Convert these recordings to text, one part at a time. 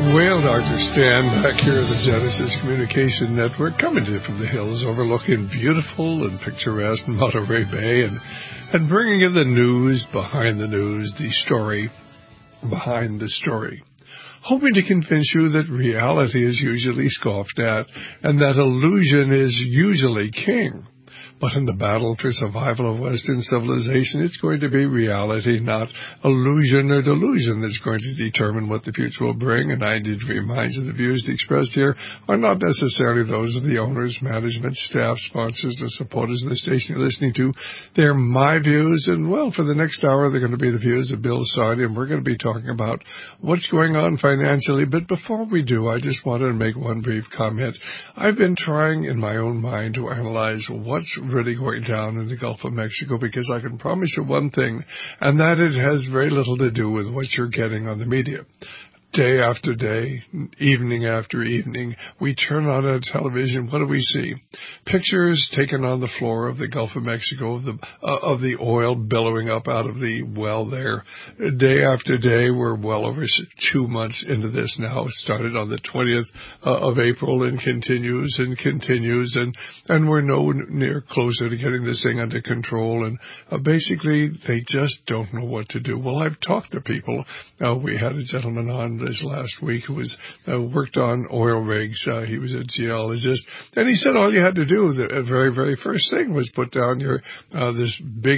Well, Dr. Stan, back here at the Genesis Communication Network, coming to you from the hills overlooking beautiful and picturesque Monterey Bay and bringing you the news behind the news, the story behind the story. Hoping to convince you that reality is usually scoffed at and that illusion is usually king. But in the battle for survival of Western civilization, it's going to be reality, not illusion or delusion, that's going to determine what the future will bring. And I need to remind you the views expressed here are not necessarily those of the owners, management, staff, sponsors, or supporters of the station you're listening to. They're my views, and, well, for the next hour, they're going to be the views of Bill Sardi, and we're going to be talking about what's going on financially. But before we do, I just wanted to make one brief comment. I've been trying in my own mind to analyze what's really going down in the Gulf of Mexico, because I can promise you one thing, and that it has very little to do with what you're getting on the media. Day after day, evening after evening, we turn on our television. What do we see? Pictures taken on the floor of the Gulf of Mexico of the oil billowing up out of the well there. Day after day, we're well over 2 months into this now. It started on the 20th of April and continues, and we're no near closer to getting this thing under control. And basically, they just don't know what to do. Well, I've talked to people. We had a gentleman on this last week who was worked on oil rigs. He was a geologist, and he said all you had to do, the very, very first thing, was put down your this big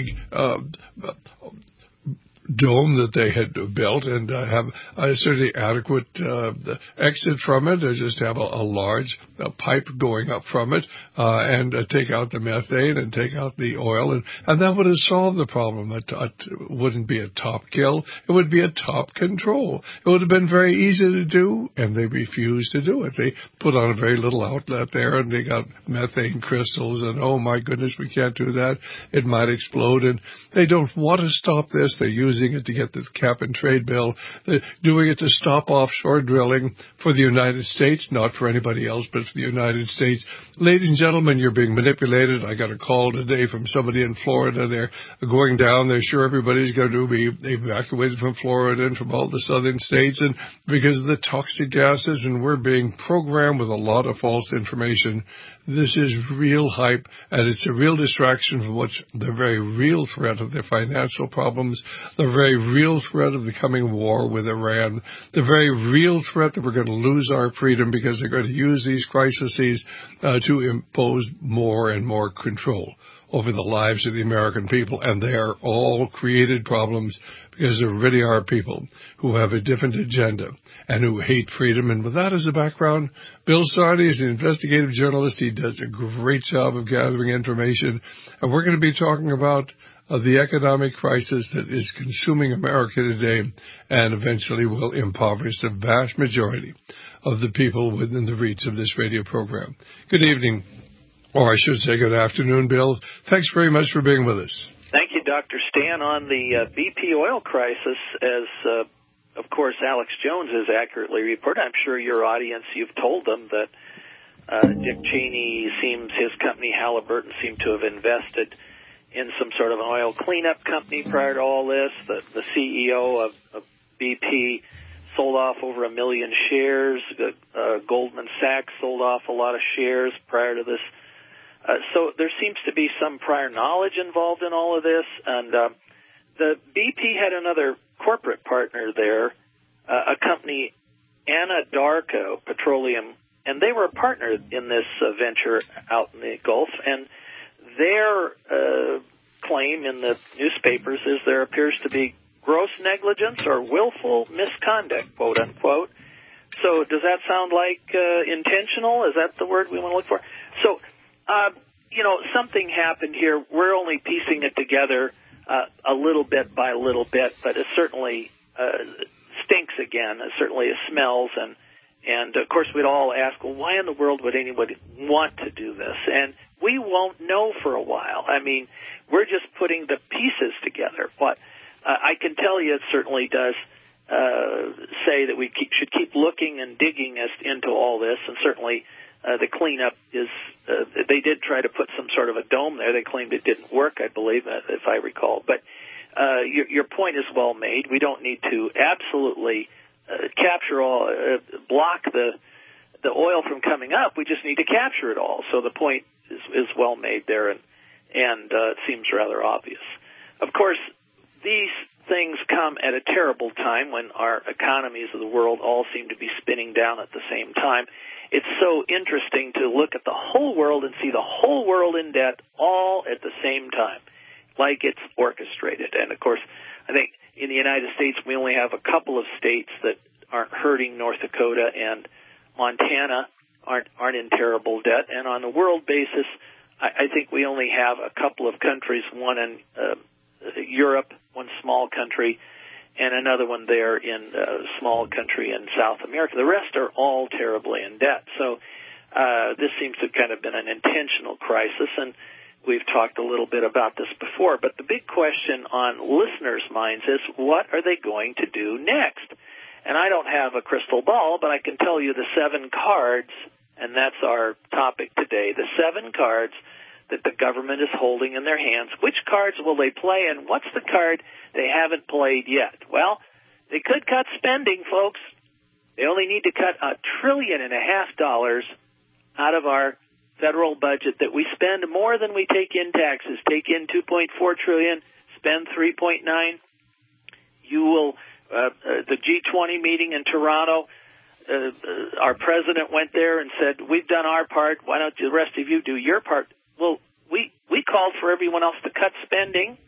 dome that they had built and have a certainly adequate exit from it, or just have a large pipe going up from it and take out the methane and take out the oil, and that would have solved the problem. It wouldn't be a top kill. It would be a top control. It would have been very easy to do, and they refused to do it. They put on a very little outlet there, and they got methane crystals, and oh my goodness, we can't do that. It might explode, and they don't want to stop this. They're using it to get this cap and trade bill. They're doing it to stop offshore drilling for the United States, not for anybody else, but for the United States. Ladies and gentlemen, you're being manipulated. I got a call today from somebody in Florida. They're going down. They're sure everybody's going to be evacuated from Florida and from all the southern states, and because of the toxic gases, and we're being programmed with a lot of false information. This is real hype, and it's a real distraction from what's the very real threat of their financial problems, the very real threat of the coming war with Iran, the very real threat that we're going to lose our freedom because they're going to use these crises to impose more and more control over the lives of the American people. And they are all created problems because there really are people who have a different agenda and who hate freedom. And with that as a background, Bill Sardi is an investigative journalist. He does a great job of gathering information. And we're going to be talking about the economic crisis that is consuming America today and eventually will impoverish the vast majority of the people within the reach of this radio program. Good evening, or I should say good afternoon, Bill. Thanks very much for being with us. Thank you, Dr. Stan. On the BP oil crisis, as of course Alex Jones has accurately reported, I'm sure your audience, you've told them that Dick Cheney his company Halliburton seemed to have invested in some sort of an oil cleanup company prior to all this. The CEO of BP sold off over 1 million shares. Goldman Sachs sold off a lot of shares prior to this. So there seems to be some prior knowledge involved in all of this. And the BP had another corporate partner there, a company, Anadarko Petroleum, and they were a partner in this venture out in the Gulf. And their claim in the newspapers is there appears to be gross negligence or willful misconduct, quote unquote. So does that sound like intentional? Is that the word we want to look for? So, something happened here. We're only piecing it together a little bit by little bit, but it certainly stinks again. It certainly smells. And of course, we'd all ask, well, why in the world would anybody want to do this? And we won't know for a while. I mean, we're just putting the pieces together. But I can tell you it certainly does say that we should keep looking and digging into all this, and certainly the cleanup is they did try to put some sort of a dome there. They claimed it didn't work, I believe, if I recall. But your point is well made. We don't need to absolutely capture all, block the oil from coming up. We just need to capture it all. So the point is well made there, and it seems rather obvious. Of course, these things come at a terrible time when our economies of the world all seem to be spinning down at the same time. It's so interesting to look at the whole world and see the whole world in debt all at the same time, like it's orchestrated. And, of course, I think in the United States we only have a couple of states that aren't hurting. North Dakota and Montana aren't in terrible debt. And on a world basis, I think we only have a couple of countries, one in Europe, one small country, and another one there in a small country in South America. The rest are all terribly in debt. So this seems to have kind of been an intentional crisis, and we've talked a little bit about this before. But the big question on listeners' minds is, what are they going to do next? And I don't have a crystal ball, but I can tell you the 7 cards, and that's our topic today, the 7 cards that the government is holding in their hands. Which cards will they play, and what's the card they haven't played yet? Well, they could cut spending, folks. They only need to cut $1.5 trillion out of our federal budget that we spend more than we take in taxes. Take in $2.4 trillion, spend $3.9. You will, the G20 meeting in Toronto, our president went there and said, we've done our part, why don't the rest of you do your part? Well, we called for everyone else to cut spending.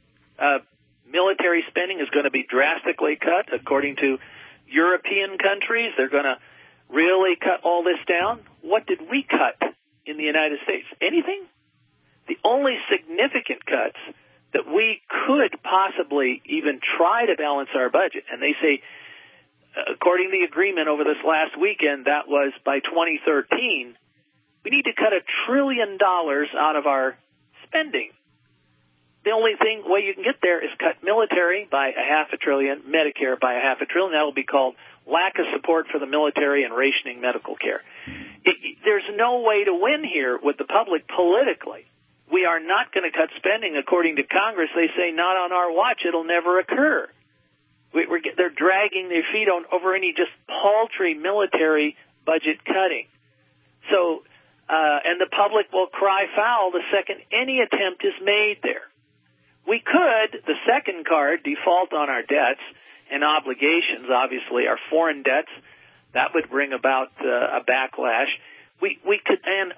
Military spending is going to be drastically cut. According to European countries, they're going to really cut all this down. What did we cut in the United States? Anything? The only significant cuts that we could possibly even try to balance our budget, and they say, according to the agreement over this last weekend, that was by 2013, we need to cut $1 trillion out of our spending. The only way you can get there is cut military by $0.5 trillion, Medicare by $0.5 trillion. That will be called lack of support for the military and rationing medical care. There's no way to win here with the public politically. We are not going to cut spending. According to Congress, they say not on our watch. It'll never occur. They're dragging their feet over any just paltry military budget cutting. So, and the public will cry foul the second any attempt is made there. We could, the second card, default on our debts and obligations, obviously our foreign debts. That would bring about a backlash. We can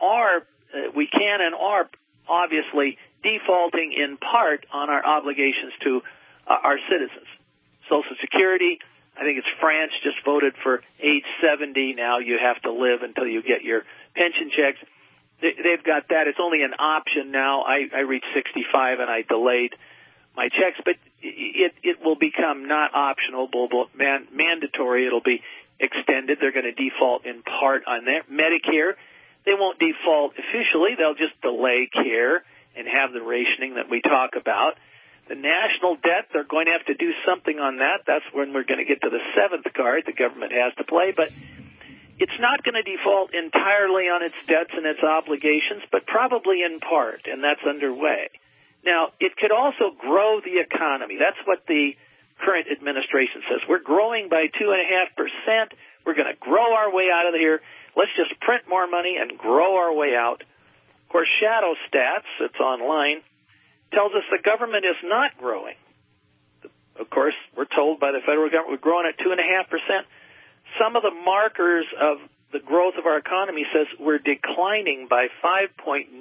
and are obviously defaulting in part on our obligations to our citizens. Social Security, I think it's France just voted for age 70. Now you have to live until you get your pension checks. They've got that. It's only an option now. I reached 65 and I delayed my checks, but it will become not optional, but mandatory. It'll be extended. They're going to default in part on that. Medicare, they won't default officially. They'll just delay care and have the rationing that we talk about. The national debt, they're going to have to do something on that. That's when we're going to get to the 7th card the government has to play. But it's not going to default entirely on its debts and its obligations, but probably in part, and that's underway. Now, it could also grow the economy. That's what the current administration says. We're growing by 2.5%. We're going to grow our way out of here. Let's just print more money and grow our way out. Of course, Shadow Stats, it's online, tells us the government is not growing. Of course, we're told by the federal government we're growing at 2.5%. Some of the markers of the growth of our economy says we're declining by 5.91%.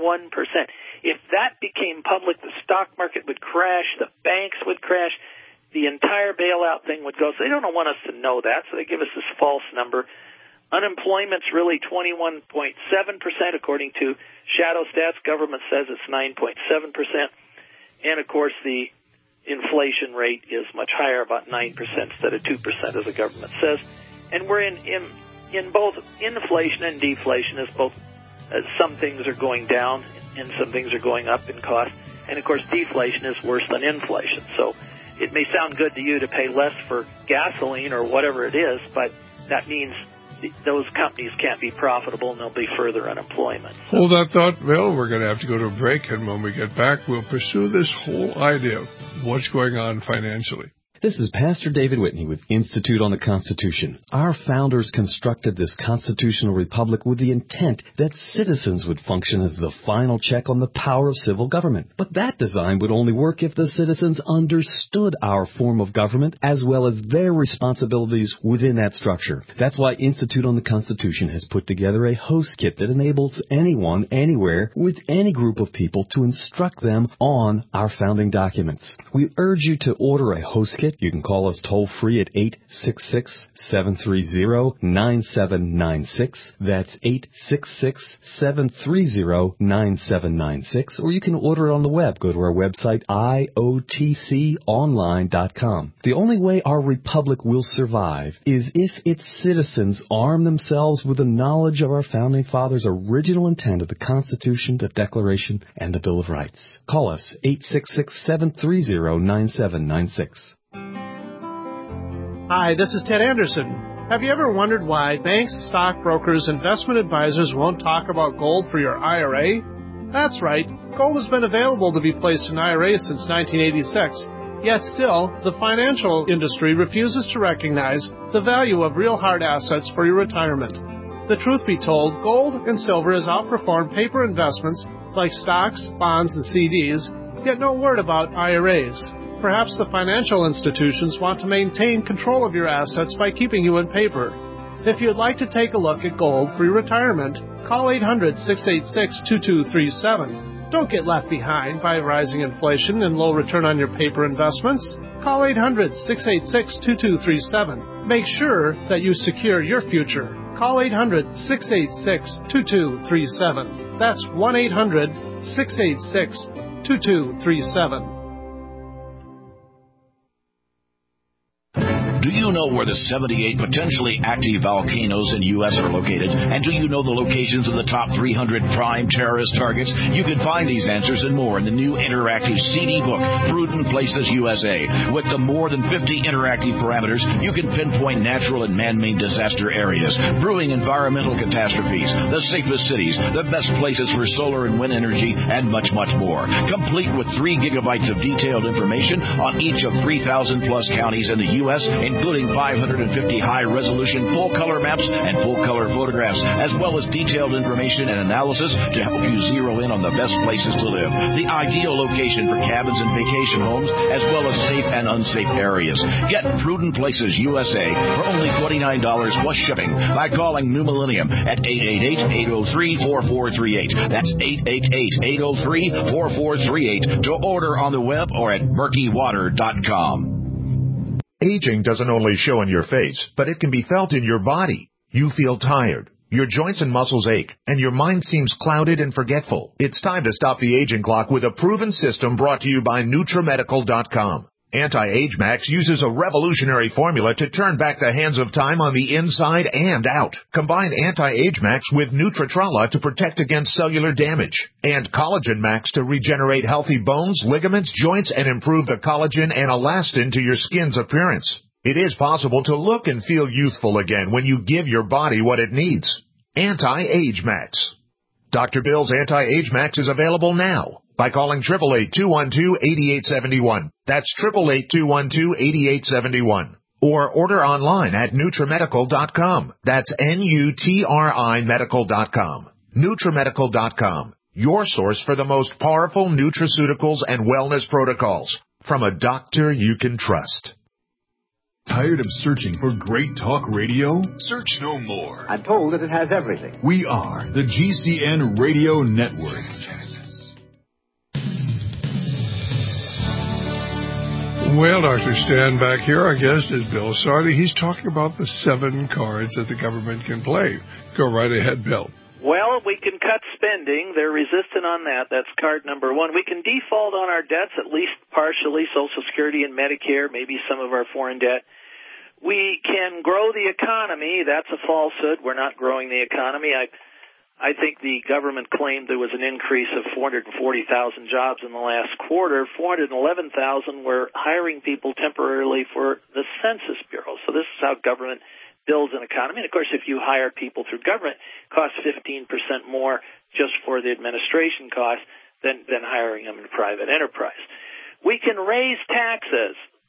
If that became public, the stock market would crash, the banks would crash, the entire bailout thing would go. So they don't want us to know that, so they give us this false number. Unemployment's really 21.7%, according to Shadow Stats. Government says it's 9.7%. And, of course, the inflation rate is much higher, about 9% instead of 2%, as the government says. And we're in both inflation and deflation, as both some things are going down and some things are going up in cost. And, of course, deflation is worse than inflation. So it may sound good to you to pay less for gasoline or whatever it is, but that means those companies can't be profitable and there'll be further unemployment. So. Hold that thought, Bill. We're going to have to go to a break, and when we get back, we'll pursue this whole idea of what's going on financially. This is Pastor David Whitney with Institute on the Constitution. Our founders constructed this constitutional republic with the intent that citizens would function as the final check on the power of civil government. But that design would only work if the citizens understood our form of government as well as their responsibilities within that structure. That's why Institute on the Constitution has put together a host kit that enables anyone, anywhere, with any group of people to instruct them on our founding documents. We urge you to order a host kit. You can call us toll-free at 866-730-9796. That's 866-730-9796. Or you can order it on the web. Go to our website, iotconline.com. The only way our republic will survive is if its citizens arm themselves with the knowledge of our founding fathers' original intent of the Constitution, the Declaration, and the Bill of Rights. Call us, 866-730-9796. Hi, this is Ted Anderson. Have you ever wondered why banks, stockbrokers, investment advisors won't talk about gold for your IRA? That's right. Gold has been available to be placed in IRAs since 1986. Yet still, the financial industry refuses to recognize the value of real hard assets for your retirement. The truth be told, gold and silver has outperformed paper investments like stocks, bonds, and CDs, yet no word about IRAs. Perhaps the financial institutions want to maintain control of your assets by keeping you in paper. If you'd like to take a look at gold for your retirement, call 800-686-2237. Don't get left behind by rising inflation and low return on your paper investments. Call 800-686-2237. Make sure that you secure your future. Call 800-686-2237. That's 1-800-686-2237. Do you know where the 78 potentially active volcanoes in the U.S. are located? And do you know the locations of the top 300 prime terrorist targets? You can find these answers and more in the new interactive CD book, Prudent Places USA. With the more than 50 interactive parameters, you can pinpoint natural and man-made disaster areas, brewing environmental catastrophes, the safest cities, the best places for solar and wind energy, and much, much more. Complete with 3 gigabytes of detailed information on each of 3,000-plus counties in the U.S., including 550 high-resolution full-color maps and full-color photographs, as well as detailed information and analysis to help you zero in on the best places to live, the ideal location for cabins and vacation homes, as well as safe and unsafe areas. Get Prudent Places USA for only $29 plus shipping by calling New Millennium at 888-803-4438. That's 888-803-4438 to order on the web or at murkywater.com. Aging doesn't only show in your face, but it can be felt in your body. You feel tired, your joints and muscles ache, and your mind seems clouded and forgetful. It's time to stop the aging clock with a proven system brought to you by NutriMedical.com. Anti-Age Max uses a revolutionary formula to turn back the hands of time on the inside and out. Combine Anti-Age Max with Nutritrala to protect against cellular damage, and Collagen Max to regenerate healthy bones, ligaments, joints, and improve the collagen and elastin to your skin's appearance. It is possible to look and feel youthful again when you give your body what it needs. Anti-Age Max. Dr. Bill's Anti-Age Max is available now by calling 888-212-8871. That's 888-212-8871. Or order online at NutriMedical.com. That's N-U-T-R-I Medical.com. NutriMedical.com. Your source for the most powerful nutraceuticals and wellness protocols from a doctor you can trust. Tired of searching for great talk radio? Search no more. I'm told that it has everything. We are the GCN Radio Network. Well, Dr. Stan back here. Our guest is Bill Sardi. He's talking about the 7 cards that the government can play. Go right ahead, Bill. Well, we can cut spending. They're resistant on that. That's card number 1. We can default on our debts, at least partially, Social Security and Medicare, maybe some of our foreign debt. We can grow the economy. That's a falsehood. We're not growing the economy. I think the government claimed there was an increase of 440,000 jobs in the last quarter. 411,000 were hiring people temporarily for the Census Bureau. So this is how government builds an economy. And, of course, if you hire people through government, it costs 15% more just for the administration cost than hiring them in private enterprise. We can raise taxes.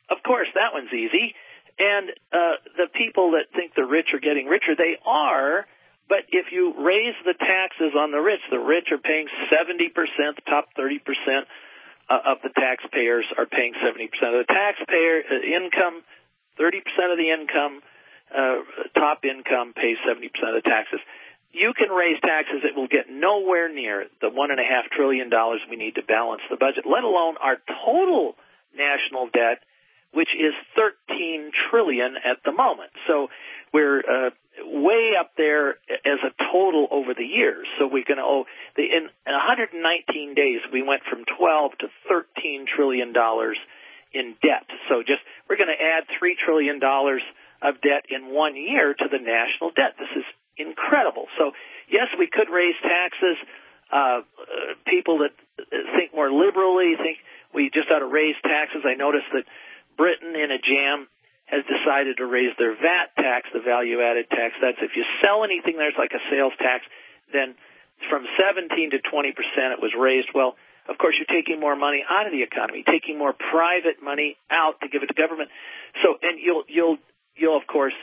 of course, that one's easy. And the people that think the rich are getting richer, they are. But if you raise the taxes on the rich are paying 70%, the top 30% of the taxpayers are paying 70% of the taxpayer income, 30% of the income, top income pays 70% of the taxes. You can raise taxes, it will get nowhere near the $1.5 trillion we need to balance the budget, let alone our total national debt, which is $13 trillion at the moment. So we're way up there as a total over the years. So we can owe in 119 days we went from 12 to $13 trillion in debt. So we're going to add $3 trillion of debt in 1 year to the national debt. This is incredible. So yes, we could raise taxes. People that think more liberally think we just ought to raise taxes. I noticed that Britain, in a jam, has decided to raise their VAT tax, the value-added tax. That's if you sell anything there's like a sales tax, then from 17 to 20% it was raised. Well, of course, you're taking more money out of the economy, taking more private money out to give it to government. So, and you'll of course,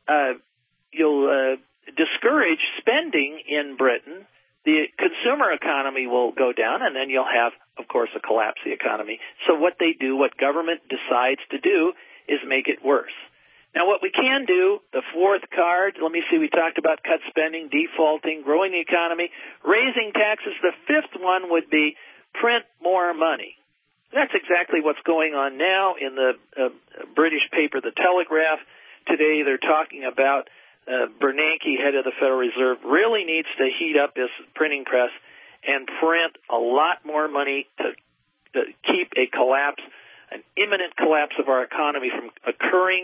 discourage spending in Britain. The consumer economy will go down, and then you'll have, of course, a collapse of the economy. So what they do, what government decides to do, is make it worse. Now, what we can do, the fourth card, let me see, we talked about cut spending, defaulting, growing the economy, raising taxes. The fifth one would be print more money. That's exactly what's going on now in the British paper, The Telegraph. Today they're talking about Bernanke, head of the Federal Reserve, really needs to heat up his printing press and print a lot more money to keep a collapse, an imminent collapse of our economy from occurring.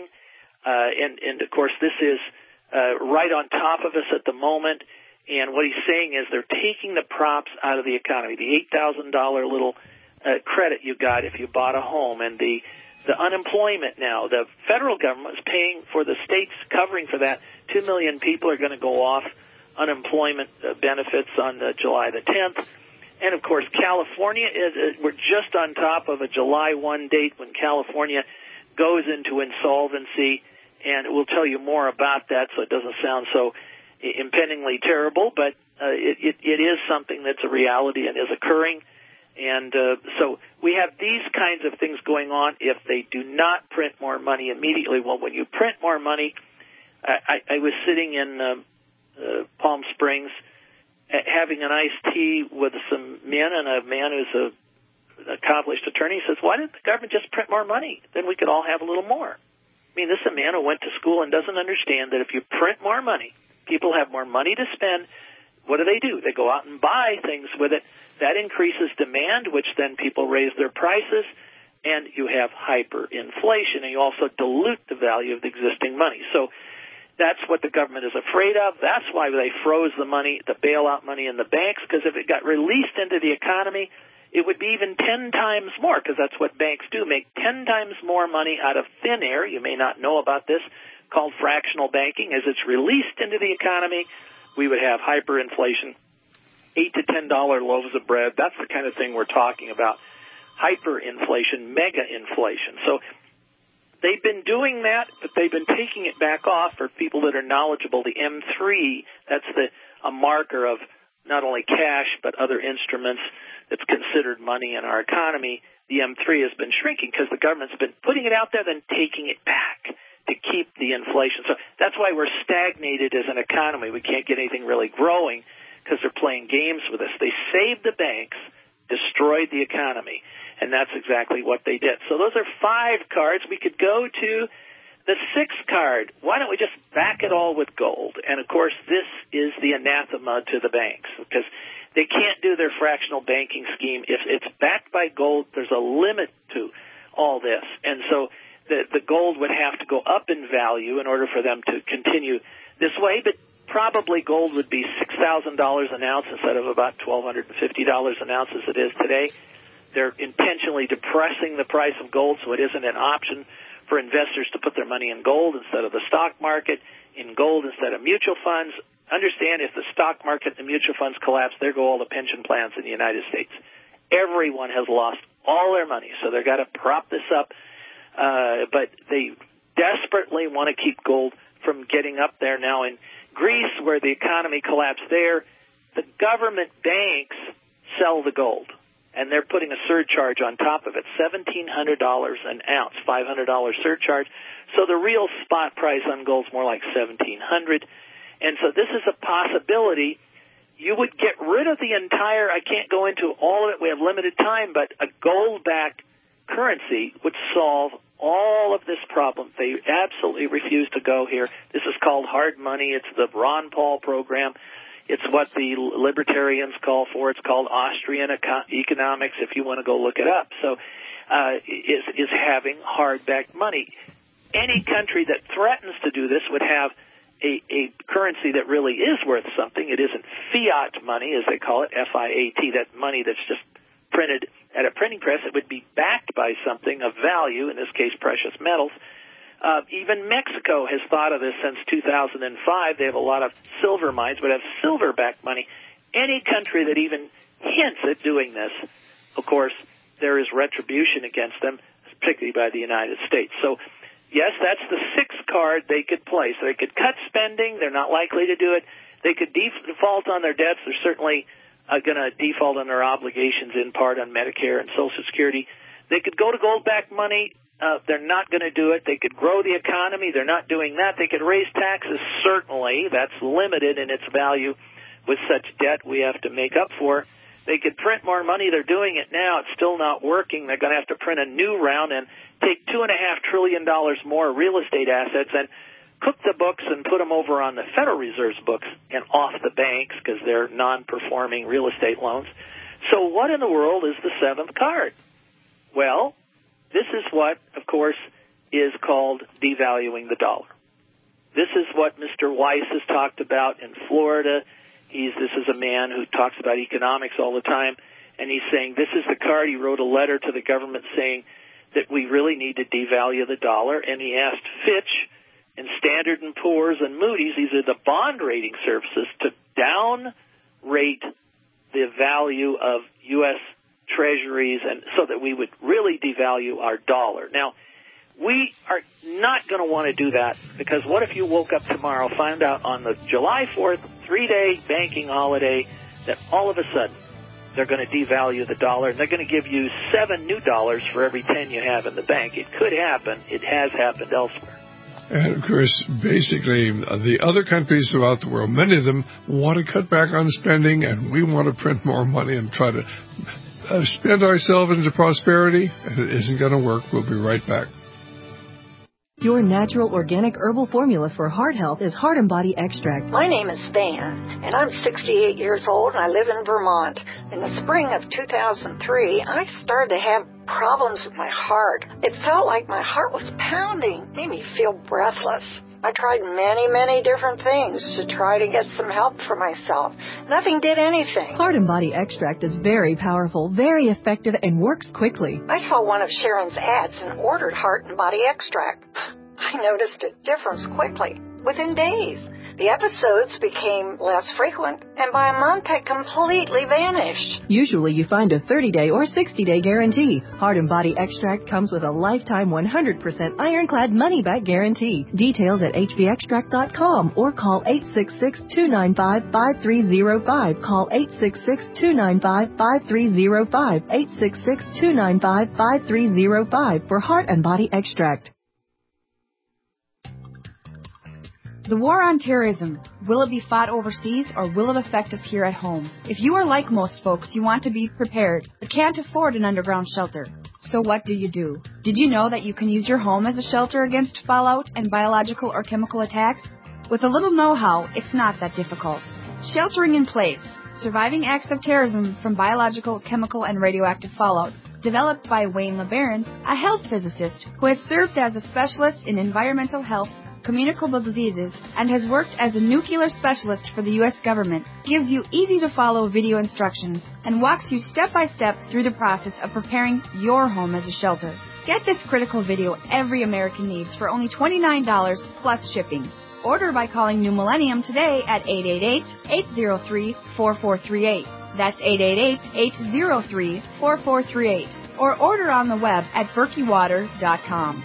And of course, this is right on top of us at the moment. And what he's saying is they're taking the props out of the economy, the $8,000 little credit you got if you bought a home, and the unemployment now. The federal government is paying for the states covering for that. 2 million people are going to go off unemployment benefits on July the 10th. And, of course, California, we're just on top of a July 1 date when California goes into insolvency, and we'll tell you more about that so it doesn't sound so impendingly terrible, but it is something that's a reality and is occurring. And so we have these kinds of things going on if they do not print more money immediately. Well, when you print more money, I was sitting in Palm Springs having an iced tea with some men, and a man who's an accomplished attorney says, why didn't the government just print more money? Then we could all have a little more. I mean, this is a man who went to school and doesn't understand that if you print more money, people have more money to spend. What do? They go out and buy things with it. That increases demand, which then people raise their prices, and you have hyperinflation, and you also dilute the value of the existing money. So that's what the government is afraid of. That's why they froze the money, the bailout money in the banks, because if it got released into the economy, it would be even 10 times more, because that's what banks do, make 10 times more money out of thin air. You may not know about this, called fractional banking. As it's released into the economy, we would have hyperinflation, $8 to $10 loaves of bread. That's the kind of thing we're talking about. Hyperinflation, mega inflation. So they've been doing that, but they've been taking it back off for people that are knowledgeable. The M3, that's a marker of not only cash but other instruments that's considered money in our economy. The M3 has been shrinking because the government's been putting it out there, then taking it back to keep the inflation. So that's why we're stagnated as an economy. We can't get anything really growing because they're playing games with us. They saved the banks, destroyed the economy, and that's exactly what they did. So those are 5 cards. We could go to the 6th card. Why don't we just back it all with gold? And, of course, this is the anathema to the banks because they can't do their fractional banking scheme. If it's backed by gold, there's a limit to all this. And so the gold would have to go up in value in order for them to continue this way, but probably gold would be $6,000 an ounce instead of about $1,250 an ounce as it is today. They're intentionally depressing the price of gold so it isn't an option for investors to put their money in gold instead of the stock market, in gold instead of mutual funds. Understand, if the stock market and the mutual funds collapse, there go all the pension plans in the United States. Everyone has lost all their money, so they've got to prop this up but they desperately want to keep gold from getting up there. Now in Greece, where the economy collapsed there, the government banks sell the gold, and they're putting a surcharge on top of it, $1,700 an ounce, $500 surcharge. So the real spot price on gold is more like $1,700. And so this is a possibility. You would get rid of the entire, I can't go into all of it, we have limited time, but a gold-backed currency would solve all of this problem. They absolutely refuse to go here. This is called hard money. It's the Ron Paul program. It's what the libertarians call for. It's called Austrian economics, if you want to go look it up. So is having hard-backed money. Any country that threatens to do this would have a currency that really is worth something. It isn't fiat money, as they call it, F-I-A-T, that money that's just printed at a printing press. It would be backed by something of value, in this case precious metals. Even Mexico has thought of this since 2005. They have a lot of silver mines, but have silver-backed money. Any country that even hints at doing this, of course, there is retribution against them, particularly by the United States. So, yes, that's the sixth card they could play. So they could cut spending. They're not likely to do it. They could default on their debts. They're certainly going to default on their obligations in part on Medicare and Social Security. They could go to gold-backed money. They're not going to do it. They could grow the economy. They're not doing that. They could raise taxes. Certainly, that's limited in its value with such debt we have to make up for. They could print more money. They're doing it now. It's still not working. They're going to have to print a new round and take $2.5 trillion more real estate assets and cook the books and put them over on the Federal Reserve's books and off the banks because they're non-performing real estate loans. So what in the world is the seventh card? Well, this is what, of course, is called devaluing the dollar. This is what Mr. Weiss has talked about in Florida. This is a man who talks about economics all the time, and he's saying this is the card. He wrote a letter to the government saying that we really need to devalue the dollar, and he asked Fitch and Standard & Poor's and Moody's, these are the bond rating services, to down-rate the value of U.S. Treasuries, and so that we would really devalue our dollar. Now, we are not going to want to do that, because what if you woke up tomorrow, found out on the July 4th, 3-day banking holiday, that all of a sudden they're going to devalue the dollar, and they're going to give you $7 new for every 10 you have in the bank. It could happen. It has happened elsewhere. And, of course, basically, the other countries throughout the world, many of them want to cut back on spending, and we want to print more money and try to spend ourselves into prosperity, and it isn't going to work. We'll be right back. Your natural organic herbal formula for heart health is Heart and Body Extract. My name is Van, and I'm 68 years old, and I live in Vermont. In the spring of 2003, I started to have problems with my heart. It felt like my heart was pounding, made me feel breathless. I tried many different things to try to get some help for myself. Nothing did anything. Heart and Body Extract is very powerful, very effective, and works quickly. I saw one of Sharon's ads and ordered Heart and Body Extract. I noticed a difference quickly, within days. The episodes became less frequent, and by a month had completely vanished. Usually you find a 30-day or 60-day guarantee. Heart and Body Extract comes with a lifetime 100% ironclad money-back guarantee. Details at hbextract.com or call 866-295-5305. Call 866-295-5305. 866-295-5305 for Heart and Body Extract. The war on terrorism, will it be fought overseas or will it affect us here at home? If you are like most folks, you want to be prepared, but can't afford an underground shelter. So what do? Did you know that you can use your home as a shelter against fallout and biological or chemical attacks? With a little know-how, it's not that difficult. Sheltering in Place, Surviving Acts of Terrorism from Biological, Chemical, and Radioactive Fallout, developed by Wayne LeBaron, a health physicist who has served as a specialist in environmental health, communicable diseases, and has worked as a nuclear specialist for the U.S. government, gives you easy-to-follow video instructions and walks you step-by-step through the process of preparing your home as a shelter. Get this critical video every American needs for only $29 plus shipping. Order by calling New Millennium today at 888-803-4438. That's 888-803-4438. or order on the web at berkeywater.com.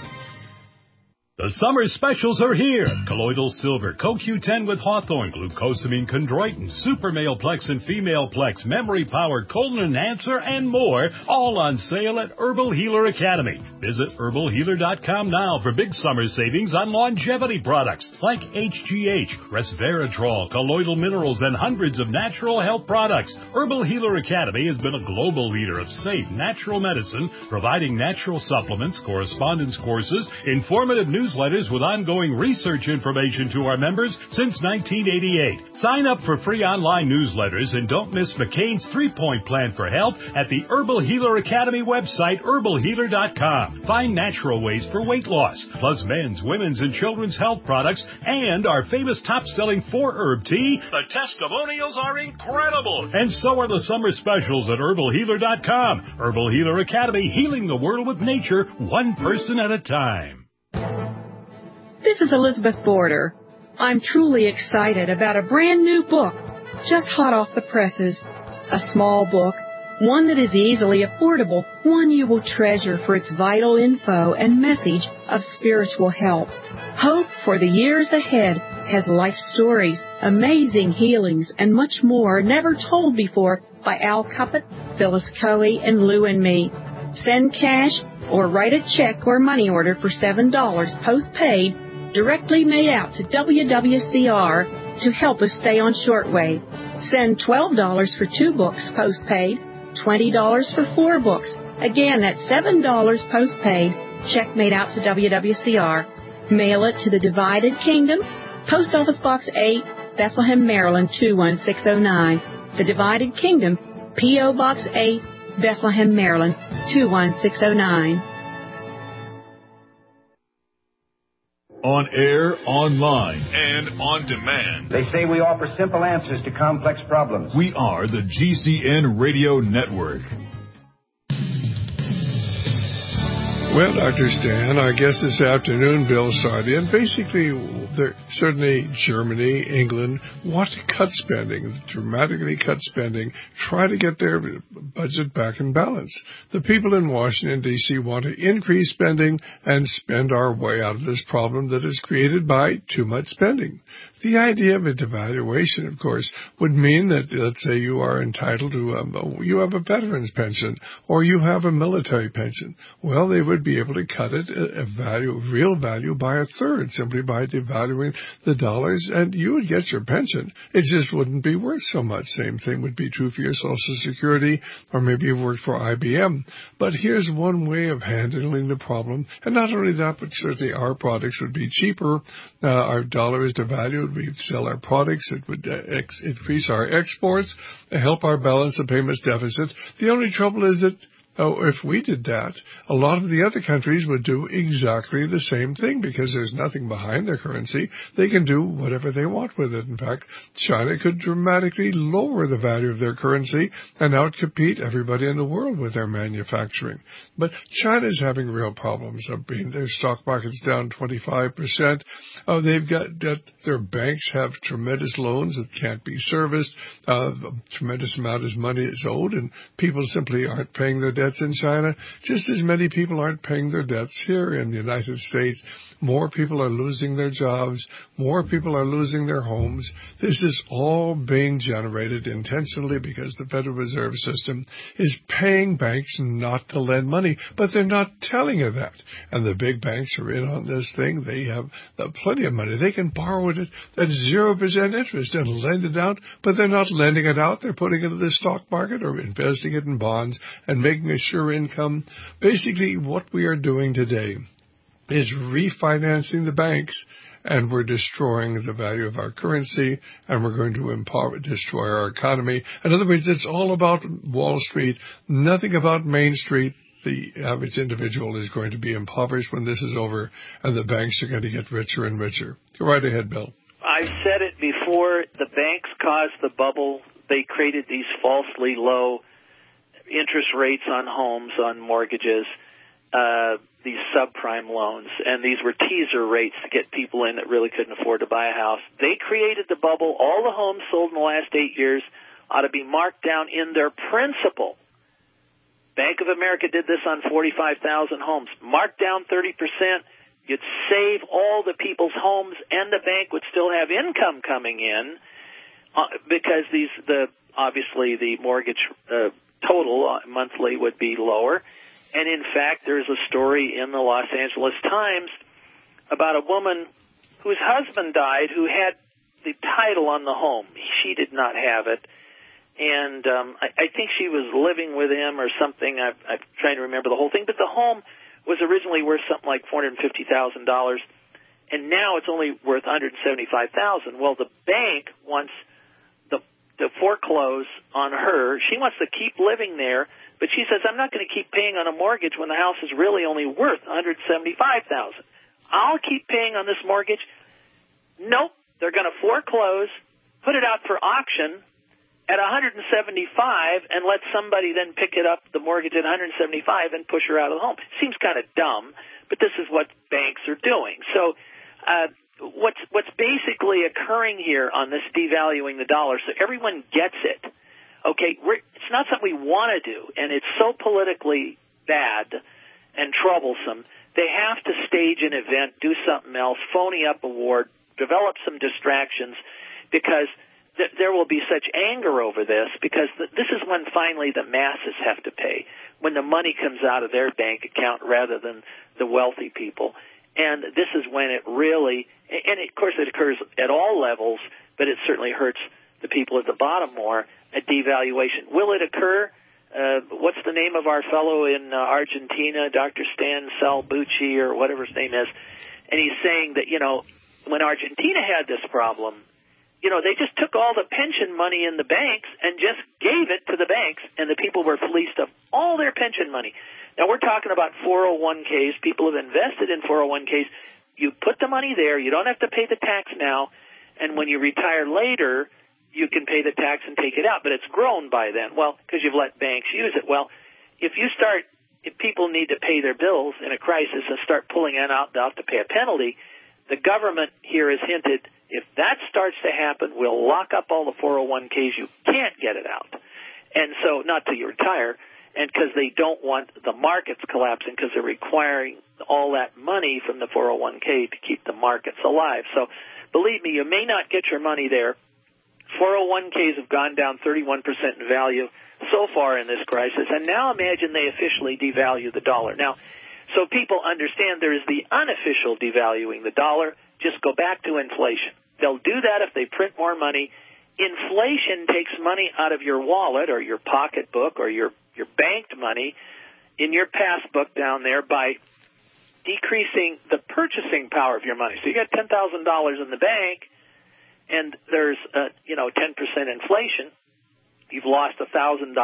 The summer specials are here. Colloidal Silver, CoQ10 with Hawthorne, Glucosamine Chondroitin, Super Male Plex and Female Plex, Memory Power, Colon Enhancer, and more, all on sale at Herbal Healer Academy. Visit herbalhealer.com now for big summer savings on longevity products like HGH, Resveratrol, colloidal minerals, and hundreds of natural health products. Herbal Healer Academy has been a global leader of safe, natural medicine, providing natural supplements, correspondence courses, informative newsletters with ongoing research information to our members since 1988. Sign up for free online newsletters and don't miss McCain's 3-point plan for health at the Herbal Healer Academy website, herbalhealer.com. Find natural ways for weight loss, plus men's, women's, and children's health products, and our famous top-selling 4-herb tea. The testimonials are incredible, and so are the summer specials at herbalhealer.com. Herbal Healer Academy, healing the world with nature, one person at a time. This is Elizabeth Border. I'm truly excited about a brand new book, just hot off the presses. A small book, one that is easily affordable, one you will treasure for its vital info and message of spiritual help. Hope for the years ahead has life stories, amazing healings, and much more never told before by Al Cuppett, Phyllis Coe, and Lou and me. Send cash or write a check or money order for $7 postpaid directly made out to WWCR to help us stay on shortwave. Send $12 for 2 books postpaid, $20 for 4 books. Again, that's $7 postpaid, check made out to WWCR. Mail it to the Divided Kingdom, Post Office Box 8, Bethlehem, Maryland 21609. The Divided Kingdom, P.O. Box 8, Bethlehem, Maryland 21609. On air, online, and on demand. They say we offer simple answers to complex problems. We are the GCN Radio Network. Well, Dr. Stan, our guest this afternoon, Bill Sardi, and basically, certainly Germany, England, want to cut spending, dramatically cut spending, try to get their budget back in balance. The people in Washington, D.C. want to increase spending and spend our way out of this problem that is created by too much spending. The idea of a devaluation, of course, would mean that, let's say, you are entitled to, you have a veteran's pension or you have a military pension. Well, they would be able to cut it, real value, by a third, simply by devaluing the dollars, and you would get your pension. It just wouldn't be worth so much. Same thing would be true for your Social Security, or maybe you worked for IBM. But here's one way of handling the problem, and not only that, but certainly our products would be cheaper. Our dollar is devalued. We'd sell our products. It would increase our exports, help our balance of payments deficit. The only trouble is that if we did that, a lot of the other countries would do exactly the same thing because there's nothing behind their currency. They can do whatever they want with it. In fact, China could dramatically lower the value of their currency and outcompete everybody in the world with their manufacturing. But China's having real problems. Their stock market's down 25%. They've got debt. Their banks have tremendous loans that can't be serviced. A tremendous amount of money is owed, and people simply aren't paying their debts in China, just as many people aren't paying their debts here in the United States. More people are losing their jobs. More people are losing their homes. This is all being generated intentionally because the Federal Reserve System is paying banks not to lend money, but they're not telling you that. And the big banks are in on this thing. They have plenty of money. They can borrow it at 0% interest and lend it out, but they're not lending it out. They're putting it in the stock market or investing it in bonds and making a sure income. Basically, what we are doing today is refinancing the banks, and we're destroying the value of our currency, and we're going to destroy our economy. In other words, it's all about Wall Street, nothing about Main Street. The average individual is going to be impoverished when this is over, and the banks are going to get richer and richer. Go right ahead, Bill. I've said it before. The banks caused the bubble. They created these falsely low interest rates on homes, on mortgages, these subprime loans, and these were teaser rates to get people in that really couldn't afford to buy a house. They created the bubble. All the homes sold in the last 8 years ought to be marked down in their principal. Bank of America did this on 45,000 homes. Mark down 30%. You'd save all the people's homes, and the bank would still have income coming in because obviously the mortgage total monthly would be lower. And in fact, there's a story in the Los Angeles Times about a woman whose husband died who had the title on the home. She did not have it. And I think she was living with him or something. I'm trying to remember the whole thing. But the home was originally worth something like $450,000, and now it's only worth $175,000. Well, the bank wants to foreclose on her. She wants to keep living there, but she says, I'm not going to keep paying on a mortgage when the house is really only worth $175,000. I'll keep paying on this mortgage. Nope, they're going to foreclose, put it out for auction at $175 and let somebody then pick it up, the mortgage at $175, and push her out of the home. Seems kind of dumb, but this is what banks are doing. So what's basically occurring here on this devaluing the dollar, so everyone gets it, okay, it's not something we want to do, and it's so politically bad and troublesome. They have to stage an event, do something else, phony up a war, develop some distractions, because there will be such anger over this, because this is when finally the masses have to pay, when the money comes out of their bank account rather than the wealthy people. And this is when it really, and of course it occurs at all levels, but it certainly hurts the people at the bottom more, a devaluation. Will it occur? What's the name of our fellow in Argentina, Dr. Stan Salbucci or whatever his name is? And he's saying that, when Argentina had this problem, they just took all the pension money in the banks and just gave it to the banks, and the people were fleeced of all their pension money. Now, we're talking about 401ks. People have invested in 401ks. You put the money there. You don't have to pay the tax now, and when you retire later, you can pay the tax and take it out, but it's grown by then. Well, because you've let banks use it. Well, if people need to pay their bills in a crisis and start pulling it out to pay a penalty, the government here has hinted, if that starts to happen, we'll lock up all the 401ks. You can't get it out. And so, not till you retire, and because they don't want the markets collapsing, because they're requiring all that money from the 401k to keep the markets alive. So, believe me, you may not get your money there. 401ks have gone down 31% in value so far in this crisis, and now imagine they officially devalue the dollar. Now, so people understand there is the unofficial devaluing the dollar. Just go back to inflation. They'll do that if they print more money. Inflation takes money out of your wallet or your pocketbook or your banked money in your passbook down there by decreasing the purchasing power of your money. So you got $10,000 in the bank, and there's 10% inflation. You've lost $1,000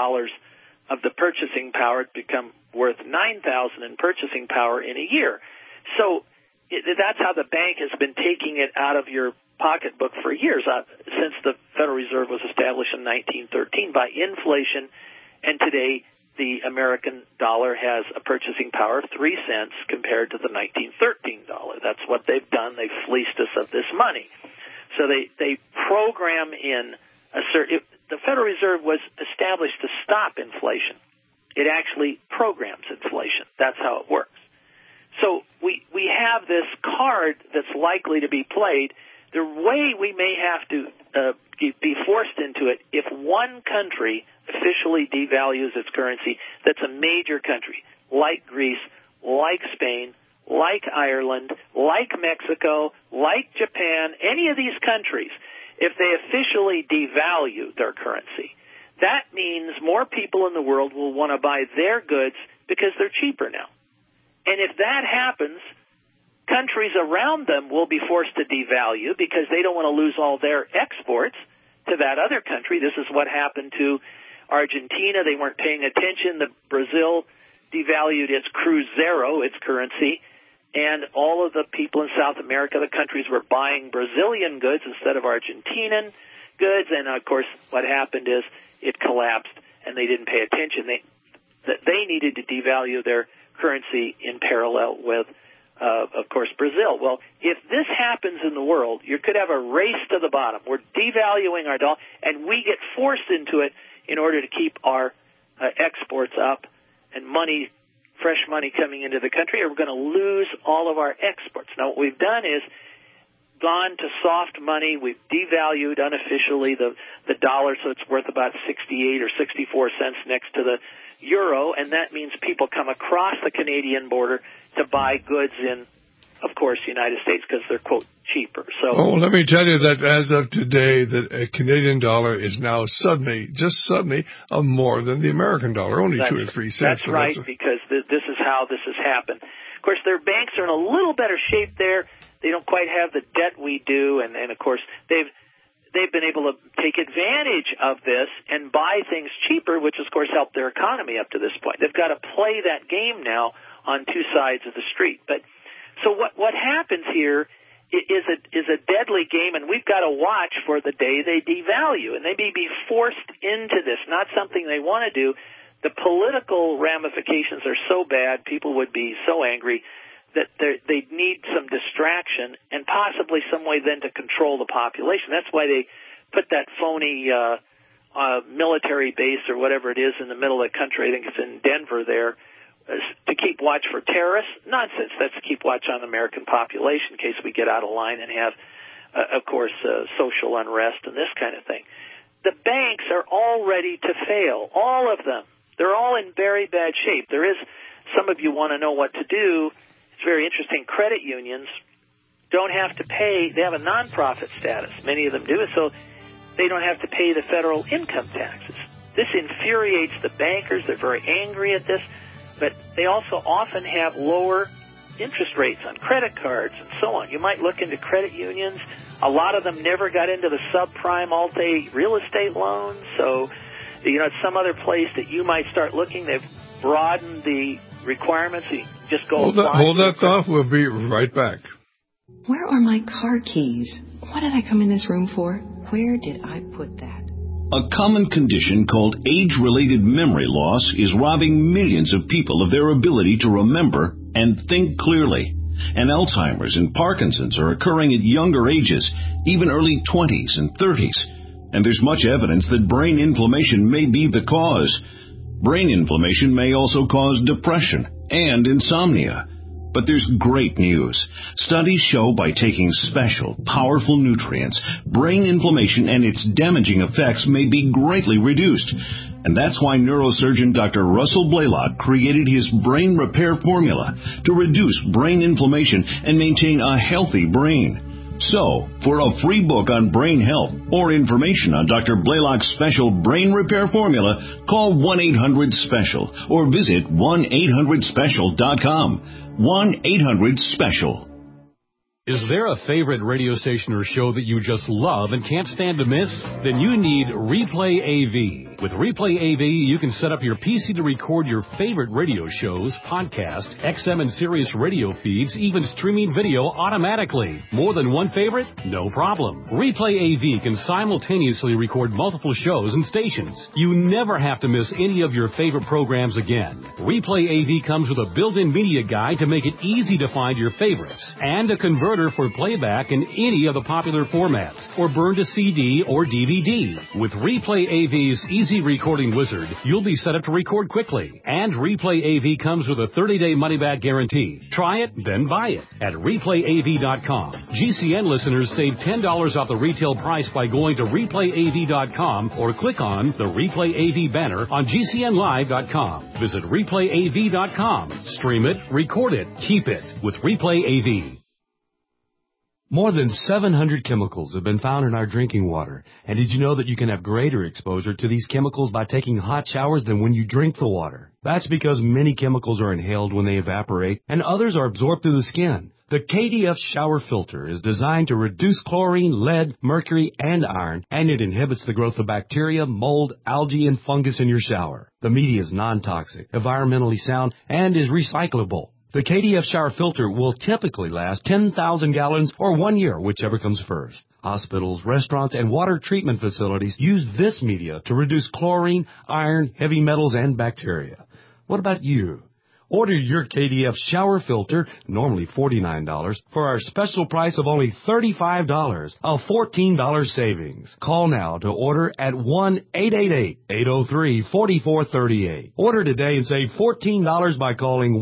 of the purchasing power to become worth $9,000 in purchasing power in a year. So that's how the bank has been taking it out of your pocketbook for years, since the Federal Reserve was established in 1913 by inflation. And today, the American dollar has a purchasing power of 3 cents compared to the 1913 dollar. That's what they've done. They've fleeced us of this money. So they program in the Federal Reserve was established to stop inflation. It actually programs inflation. That's how it works. So we have this card that's likely to be played. The way we may have to be forced into it, if one country officially devalues its currency, that's a major country, like Greece, like Spain, like Ireland, like Mexico, like Japan, any of these countries, if they officially devalue their currency, that means more people in the world will want to buy their goods because they're cheaper now. And if that happens, countries around them will be forced to devalue because they don't want to lose all their exports to that other country. This is what happened to Argentina. They weren't paying attention. Brazil devalued its cruzeiro, its currency, and all of the people in South America, the countries were buying Brazilian goods instead of Argentinian goods. And, of course, what happened is it collapsed, and they didn't pay attention. They needed to devalue their currency in parallel with, of course, Brazil. Well, if this happens in the world, you could have a race to the bottom. We're devaluing our dollar, and we get forced into it in order to keep our exports up. and money, fresh money coming into the country, or we're going to lose all of our exports. Now, what we've done is gone to soft money. We've devalued unofficially the dollar, so it's worth about 68 or 64 cents next to the euro, and that means people come across the Canadian border to buy goods in, of course, the United States because they're, quote, cheaper. So, let me tell you that as of today, that a Canadian dollar is now suddenly more than the American dollar, only 2 or 3 cents. That's right, because this is how this has happened. Of course, their banks are in a little better shape there. They don't quite have the debt we do, and of course, they've been able to take advantage of this and buy things cheaper, which, of course, helped their economy up to this point. They've got to play that game now on two sides of the street. But so what happens here is a deadly game, and we've got to watch for the day they devalue, and they may be forced into this, not something they want to do. The political ramifications are so bad, people would be so angry that they need some distraction and possibly some way then to control the population. That's why they put that phony military base or whatever it is in the middle of the country. I think it's in Denver there, to keep watch for terrorists. Nonsense. That's to keep watch on the American population in case we get out of line and have, of course, social unrest and this kind of thing. The banks are all ready to fail, all of them. They're all in very bad shape. There is, some of you want to know what to do. It's very interesting. Credit unions don't have to pay. They have a nonprofit status. Many of them do, so they don't have to pay the federal income taxes. This infuriates the bankers. They're very angry at this, but they also often have lower interest rates on credit cards and so on. You might look into credit unions. A lot of them never got into the subprime Alt-A real estate loans, so it's some other place that you might start looking. They've broadened the requirements. You just go hold that thought. We'll be right back. Where are my car keys? What did I come in this room for? Where did I put that? A common condition called age-related memory loss is robbing millions of people of their ability to remember and think clearly. And Alzheimer's and Parkinson's are occurring at younger ages, even early 20s and 30s. And there's much evidence that brain inflammation may be the cause. Brain inflammation may also cause depression and insomnia. But there's great news. Studies show by taking special, powerful nutrients, brain inflammation and its damaging effects may be greatly reduced. And that's why neurosurgeon Dr. Russell Blaylock created his brain repair formula to reduce brain inflammation and maintain a healthy brain. So, for a free book on brain health or information on Dr. Blaylock's special brain repair formula, call 1-800-SPECIAL or visit 1-800-SPECIAL.com. 1-800-SPECIAL. Is there a favorite radio station or show that you just love and can't stand to miss? Then you need Replay AV. With Replay AV, you can set up your PC to record your favorite radio shows, podcasts, XM and Sirius radio feeds, even streaming video automatically. More than one favorite? No problem. Replay AV can simultaneously record multiple shows and stations. You never have to miss any of your favorite programs again. Replay AV comes with a built-in media guide to make it easy to find your favorites and a converter for playback in any of the popular formats or burn to CD or DVD. With Replay AV's Easy Recording Wizard, you'll be set up to record quickly. And Replay AV comes with a 30-day money-back guarantee. Try it, then buy it at ReplayAV.com. GCN listeners save $10 off the retail price by going to ReplayAV.com or click on the Replay AV banner on GCNLive.com. Visit ReplayAV.com. Stream it, record it, keep it with Replay AV. More than 700 chemicals have been found in our drinking water. And did you know that you can have greater exposure to these chemicals by taking hot showers than when you drink the water? That's because many chemicals are inhaled when they evaporate, and others are absorbed through the skin. The KDF shower filter is designed to reduce chlorine, lead, mercury, and iron, and it inhibits the growth of bacteria, mold, algae, and fungus in your shower. The media is non-toxic, environmentally sound, and is recyclable. The KDF shower filter will typically last 10,000 gallons or 1 year, whichever comes first. Hospitals, restaurants, and water treatment facilities use this media to reduce chlorine, iron, heavy metals, and bacteria. What about you? Order your KDF shower filter, normally $49, for our special price of only $35, a $14 savings. Call now to order at 1-888-803-4438. Order today and save $14 by calling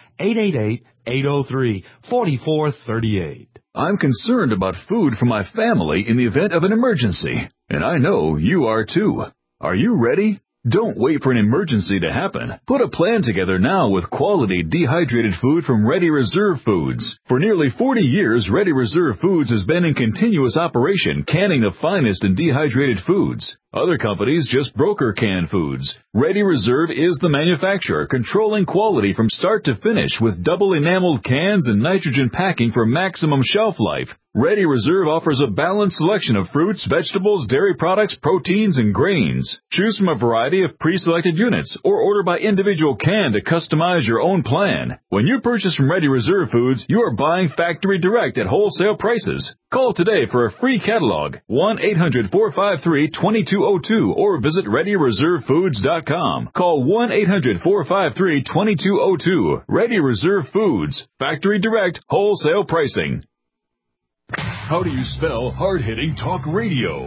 1-888-803-4438. I'm concerned about food for my family in the event of an emergency, and I know you are too. Are you ready? Don't wait for an emergency to happen. Put a plan together now with quality dehydrated food from Ready Reserve Foods. For nearly 40 years, Ready Reserve Foods has been in continuous operation, canning the finest in dehydrated foods. Other companies just broker canned foods. Ready Reserve is the manufacturer, controlling quality from start to finish with double enameled cans and nitrogen packing for maximum shelf life. Ready Reserve offers a balanced selection of fruits, vegetables, dairy products, proteins, and grains. Choose from a variety of pre-selected units or order by individual can to customize your own plan. When you purchase from Ready Reserve Foods, you are buying factory direct at wholesale prices. Call today for a free catalog, 1-800-453-2202, or visit ReadyReserveFoods.com. Call 1-800-453-2202. Ready Reserve Foods, factory direct, wholesale pricing. How do you spell hard-hitting talk radio?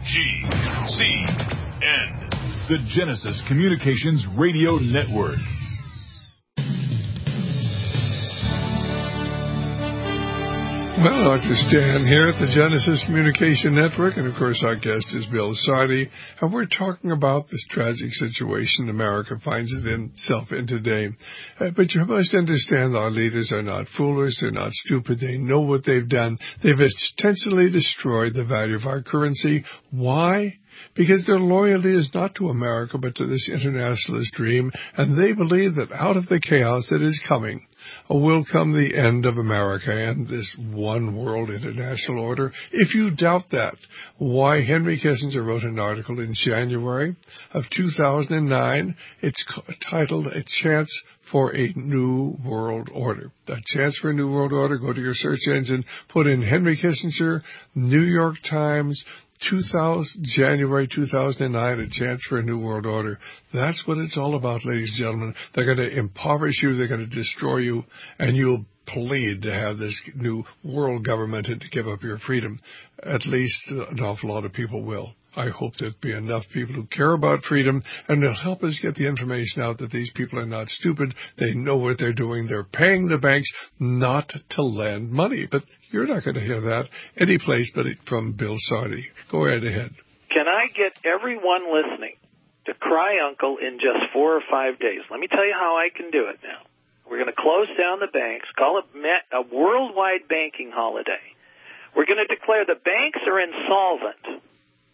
G-C-N. The Genesis Communications Radio Network. Well, Dr. Stan here at the Genesis Communication Network, and of course our guest is Bill Sardi, and we're talking about this tragic situation America finds itself in today. But you must understand our leaders are not foolish, they're not stupid, they know what they've done. They've intentionally destroyed the value of our currency. Why? Because their loyalty is not to America, but to this internationalist dream, and they believe that out of the chaos that is coming will come the end of America and this one world international order. If you doubt that, why Henry Kissinger wrote an article in January of 2009. It's titled A Chance for a New World Order. A Chance for a New World Order. Go to your search engine, put in Henry Kissinger, New York Times, January 2009, A Chance for a New World Order. That's what it's all about, ladies and gentlemen. They're going to impoverish you, they're going to destroy you, and you'll plead to have this new world government and to give up your freedom. At least an awful lot of people will. I hope there'll be enough people who care about freedom, and they'll help us get the information out that these people are not stupid. They know what they're doing. They're paying the banks not to lend money. But you're not going to hear that any place but from Bill Sardi. Go right ahead. Can I get everyone listening to cry uncle in just 4 or 5 days? Let me tell you how I can do it now. We're going to close down the banks, call it a worldwide banking holiday. We're going to declare the banks are insolvent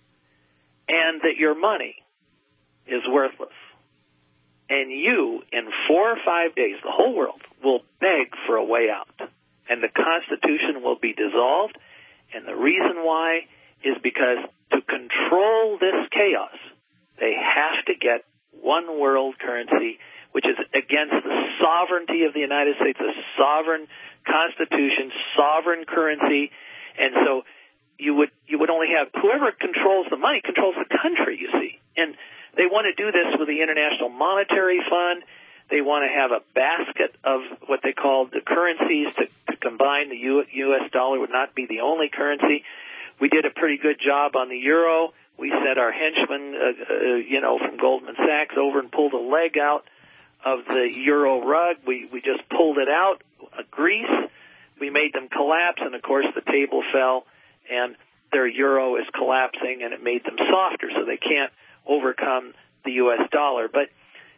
and that your money is worthless. And you, in 4 or 5 days, the whole world will beg for a way out. And the Constitution will be dissolved. And the reason why is because to control this chaos, they have to get one world currency, which is against the sovereignty of the United States, the sovereign Constitution, sovereign currency. And so you would only have whoever controls the money controls the country, you see. And they want to do this with the International Monetary Fund. They want to have a basket of what they call the currencies to combine. The U.S. dollar would not be the only currency. We did a pretty good job on the euro. We sent our henchmen, from Goldman Sachs over and pulled a leg out of the euro rug. We just pulled it out. Greece, we made them collapse, and of course the table fell, and their euro is collapsing, and it made them softer, so they can't overcome the U.S. dollar. But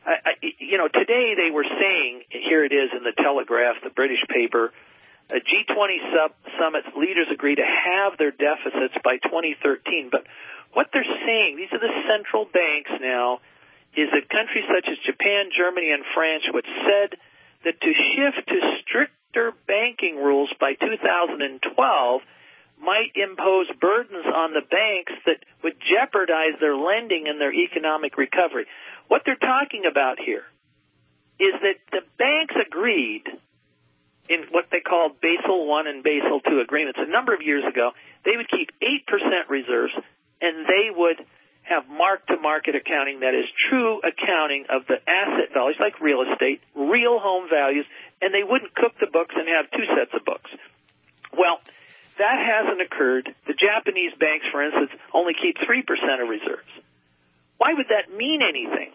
today they were saying, here it is in the Telegraph, the British paper, a G20 summit leaders agree to halve their deficits by 2013. But what they're saying, these are the central banks now, is that countries such as Japan, Germany, and France, which said that to shift to stricter banking rules by 2012 might impose burdens on the banks that would jeopardize their lending and their economic recovery. What they're talking about here is that the banks agreed in what they called Basel I and Basel II agreements a number of years ago. They would keep 8% reserves, and they would have mark-to-market accounting that is true accounting of the asset values, like real estate, real home values, and they wouldn't cook the books and have two sets of books. Well, that hasn't occurred. The Japanese banks, for instance, only keep 3% of reserves. Why would that mean anything?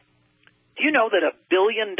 Do you know that $1 billion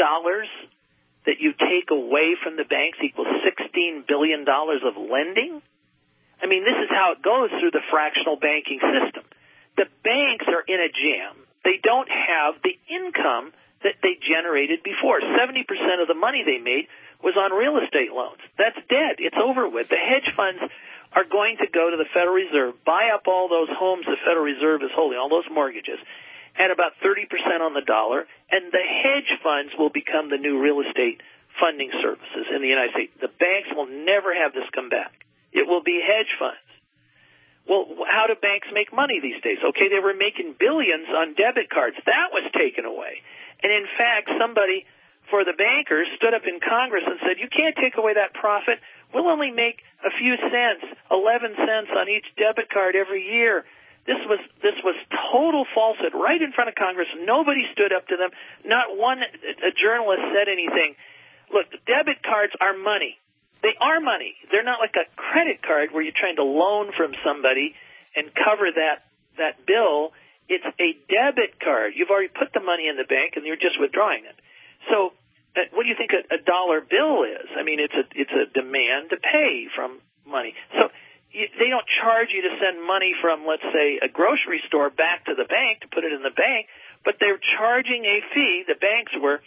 that you take away from the banks equals $16 billion of lending? I mean, this is how it goes through the fractional banking system. The banks are in a jam. They don't have the income that they generated before. 70% of the money they made was on real estate loans. That's dead. It's over with. The hedge funds are going to go to the Federal Reserve, buy up all those homes the Federal Reserve is holding, all those mortgages, at about 30% on the dollar, and the hedge funds will become the new real estate funding services in the United States. The banks will never have this come back. It will be hedge funds. Well, how do banks make money these days? Okay, they were making billions on debit cards. That was taken away. And in fact, somebody for the bankers stood up in Congress and said, you can't take away that profit. We'll only make a few cents, 11 cents on each debit card every year. This was total falsehood right in front of Congress. Nobody stood up to them. Not one a journalist said anything. Look, debit cards are money. They are money. They're not like a credit card where you're trying to loan from somebody and cover that bill. It's a debit card. You've already put the money in the bank and you're just withdrawing it. So what do you think a dollar bill is? I mean, it's a demand to pay from money. So they don't charge you to send money from, let's say, a grocery store back to the bank to put it in the bank, but they're charging a fee, the banks were,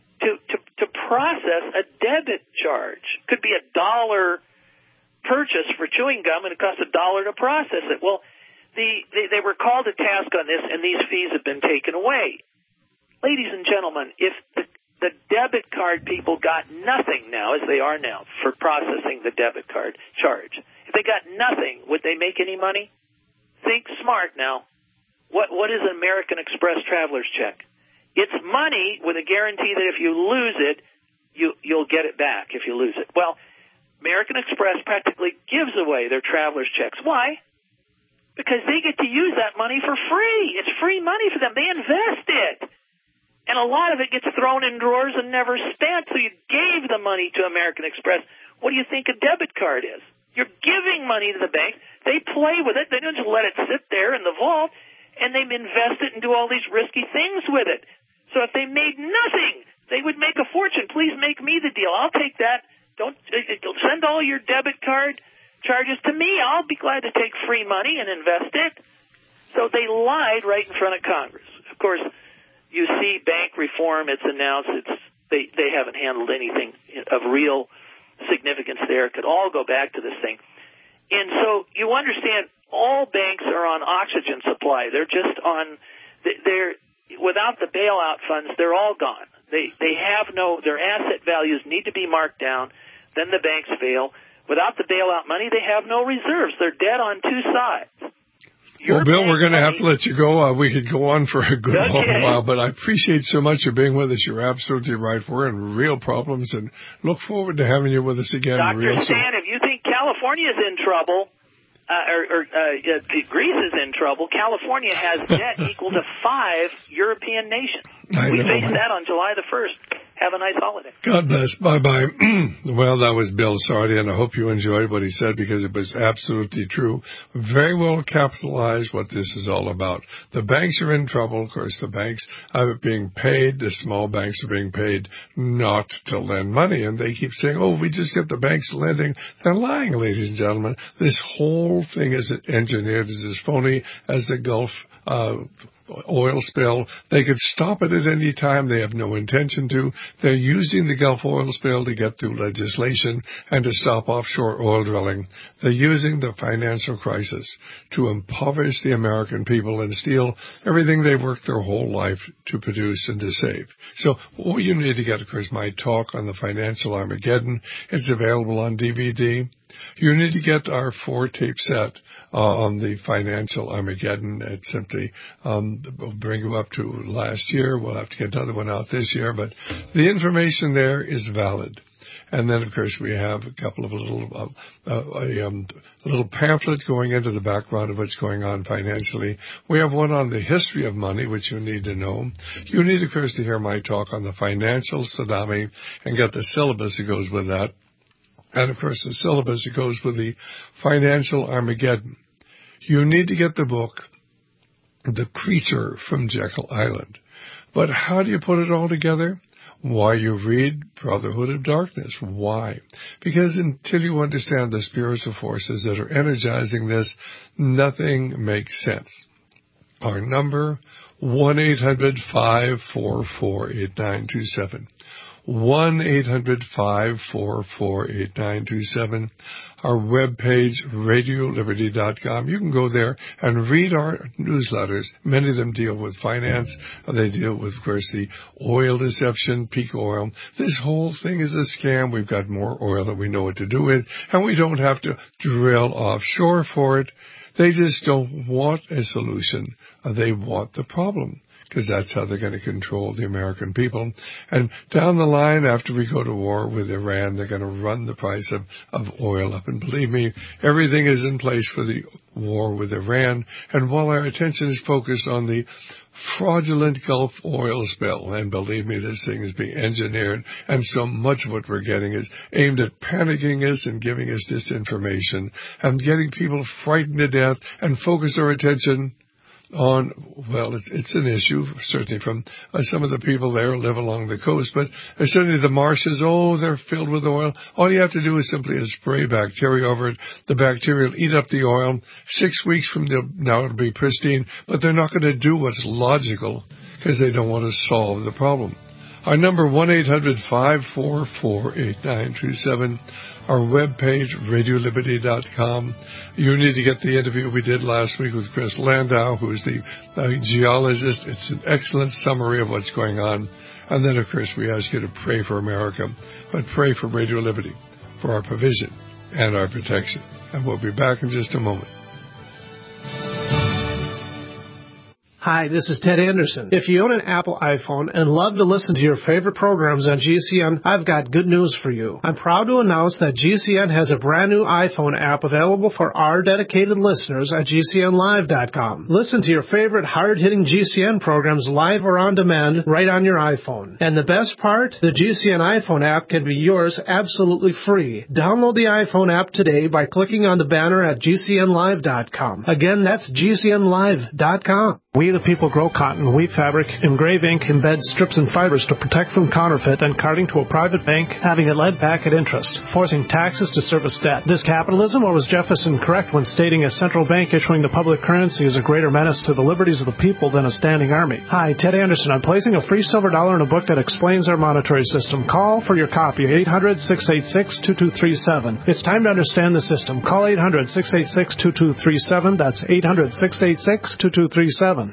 to process a debit charge. Could be $1 purchase for chewing gum, and it costs $1 to process it. Well, they were called to task on this, and these fees have been taken away. Ladies and gentlemen, if the debit card people got nothing now, as they are now, for processing the debit card charge, if they got nothing, would they make any money? Think smart now. What is an American Express traveler's check? It's money with a guarantee that if you lose it, you'll get it back if you lose it. Well, American Express practically gives away their traveler's checks. Why? Because they get to use that money for free. It's free money for them. They invest it. And a lot of it gets thrown in drawers and never spent, so you gave the money to American Express. What do you think a debit card is? You're giving money to the bank. They play with it. They don't just let it sit there in the vault, and they invest it and do all these risky things with it. So if they made nothing, they would make a fortune. Please make me the deal. I'll take that. Don't send all your debit card charges to me. I'll be glad to take free money and invest it. So they lied right in front of Congress. Of course, you see bank reform. It's announced. They haven't handled anything of real significance there. It could all go back to this thing. And so you understand all banks are on oxygen supply. They're just on without the bailout funds, they're all gone. They have their asset values need to be marked down. Then the banks fail. Without the bailout money, they have no reserves. They're dead on two sides. Well, Bill, we're going to have to let you go. We could go on for a good long while, but I appreciate so much you being with us. You're absolutely right. We're in real problems, and look forward to having you with us again. Dr. Stan, if you think California is in trouble, Greece is in trouble, California has debt equal to 5 European nations. We face that on July the 1st. Have a nice holiday. God bless. Bye-bye. Well, that was Bill Sardi, and I hope you enjoyed what he said because it was absolutely true. Very well capitalized what this is all about. The banks are in trouble. Of course, the banks are being paid. The small banks are being paid not to lend money. And they keep saying, oh, we just get the banks lending. They're lying, ladies and gentlemen. This whole thing is engineered as as phony as the Gulf oil spill. They could stop it at any time. They have no intention to. They're using the Gulf oil spill to get through legislation and to stop offshore oil drilling. They're using the financial crisis to impoverish the American people and steal everything they've worked their whole life to produce and to save. So what you need to get, of course, my talk on the financial Armageddon. It's available on DVD. You need to get our 4-tape set on the financial Armageddon. It simply will bring you up to last year. We'll have to get another one out this year, but the information there is valid. And then, of course, we have a couple of little pamphlet going into the background of what's going on financially. We have one on the history of money, which you need to know. You need, of course, to hear my talk on the financial tsunami and get the syllabus that goes with that. And, of course, the syllabus that goes with the financial Armageddon. You need to get the book, The Creature from Jekyll Island. But how do you put it all together? Why, you read Brotherhood of Darkness. Why? Because until you understand the spiritual forces that are energizing this, nothing makes sense. Our number, 1-800-544-8927. 1-800-544-8927. Our webpage, RadioLiberty.com. You can go there and read our newsletters. Many of them deal with finance. They deal with, of course, the oil deception, peak oil. This whole thing is a scam. We've got more oil than we know what to do with, and we don't have to drill offshore for it. They just don't want a solution. They want the problem, because that's how they're going to control the American people. And down the line, after we go to war with Iran, they're going to run the price of oil up. And believe me, everything is in place for the war with Iran. And while our attention is focused on the fraudulent Gulf oil spill, and believe me, this thing is being engineered, and so much of what we're getting is aimed at panicking us and giving us disinformation and getting people frightened to death, and focus our attention on, well, it's an issue, certainly from some of the people there who live along the coast, but certainly the marshes, they're filled with oil. All you have to do is simply spray bacteria over it. The bacteria will eat up the oil. 6 weeks from now it'll be pristine, but they're not going to do what's logical because they don't want to solve the problem. Our number, 1-800-544-8927. Our webpage, RadioLiberty.com. You need to get the interview we did last week with Chris Landau, who is the geologist. It's an excellent summary of what's going on. And then, of course, we ask you to pray for America, but pray for Radio Liberty, for our provision and our protection. And we'll be back in just a moment. Hi, this is Ted Anderson. If you own an Apple iPhone and love to listen to your favorite programs on GCN, I've got good news for you. I'm proud to announce that GCN has a brand new iPhone app available for our dedicated listeners at GCNlive.com. Listen to your favorite hard-hitting GCN programs live or on demand right on your iPhone. And the best part, the GCN iPhone app can be yours absolutely free. Download the iPhone app today by clicking on the banner at GCNlive.com. Again, that's GCNlive.com. We the people grow cotton, weave fabric, engrave ink, embed strips and fibers to protect from counterfeit and carting to a private bank, having it led back at interest, forcing taxes to service debt. This capitalism, or was Jefferson correct when stating a central bank issuing the public currency is a greater menace to the liberties of the people than a standing army? Hi, Ted Anderson. I'm placing a free silver dollar in a book that explains our monetary system. Call for your copy, 800-686-2237. It's time to understand the system. Call 800-686-2237. That's 800-686-2237.